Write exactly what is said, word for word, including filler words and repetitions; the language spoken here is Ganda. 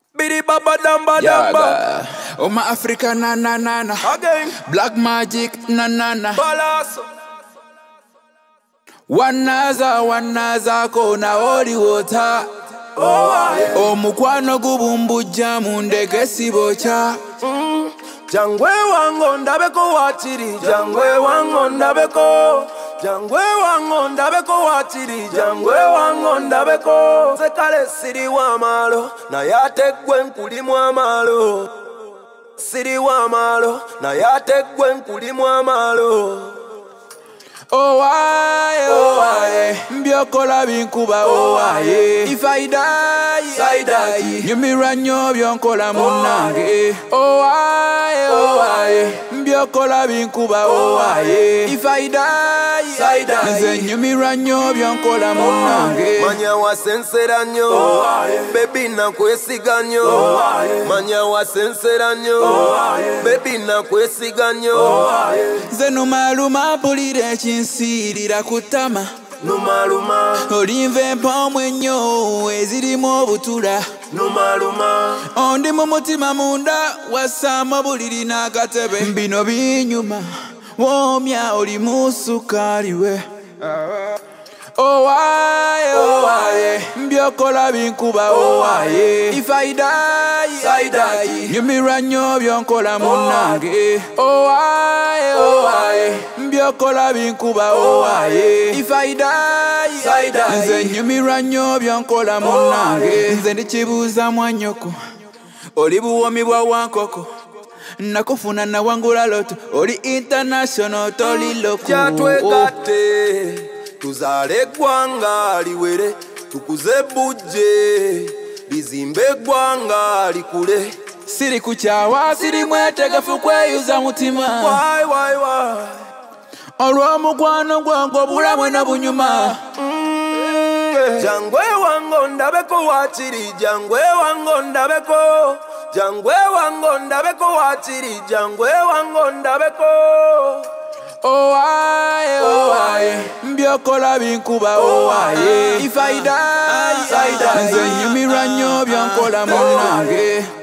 Bidi baba damba Yeah, damba. God. Oh, my Africa, na na na na. Again. Black magic, na na na. Balaso. Wanaza, wanaza, kona holy water. Oh, aye. Omukwano gubumbujja mu ndege sibocha. Mm. Jangwe wango ndabeko watiri. Jangwe wango ndabeko. Jangwe wango ndabeko watiri. Jangwe wango ndabeko. Sekale siri wa malo. Na yate gwen kuli mwa malo. Siri wa malo. Na yate gwen kuli mwa malo. Oh aye, oh aye, mbyokola binkuba oh aye. If I die, I die. Nyumira nnyo byonkola munnange. Oh aye, oh aye, mbyokola binkuba oh aye. If I die, I die. Nze nyumira nnyo byonkola munnange. Manya wasensera nnyo, oh baby nakwesiga nnyo. Oh manya wasensera nnyo, oh baby nakwesiga nnyo. Oh Nze numaluma mpulira ekinsirira kutama. Numaluma olimva empomwe ennyo ezirimu obutula. Numaluma Ondi mu mutima munda wassaamu obuliri n'akatebe. Bino binyuma woomya olimu sukali we. Oh aye, oh aye, mbyokola binkuba oh aye. If I die, I die. Nyumira nnyo byonkola munnange. Oh aye, oh aye, mbyokola binkuba oh aye. If I die, I die. Nze nyumira nnyo byonkola munnange. Nze ndikibuuza mwannyoko, oli buwomi bwa wankoko. Nakufuna nawangula loto, oli international toli loko. Kyatwegatte tuzale eggwanga liwere, tukuze bujje lizimbe eggwanga likule. Siri kukyawa, siri mwetegefu kweyuza mutima. Why, why, why? Olw'omukwano gwange obulamu n'obunyuma. Mm, jangwe wango ndabeko wakiri. Jangwe wango ndabeko. Jangwe wango ndabeko wakiri. Jangwe wango ndabeko. Oh aye, oh aye, mbyokola binkuba oh aye. If I die, I die. Nze nyumira nnyo byonkola munnange.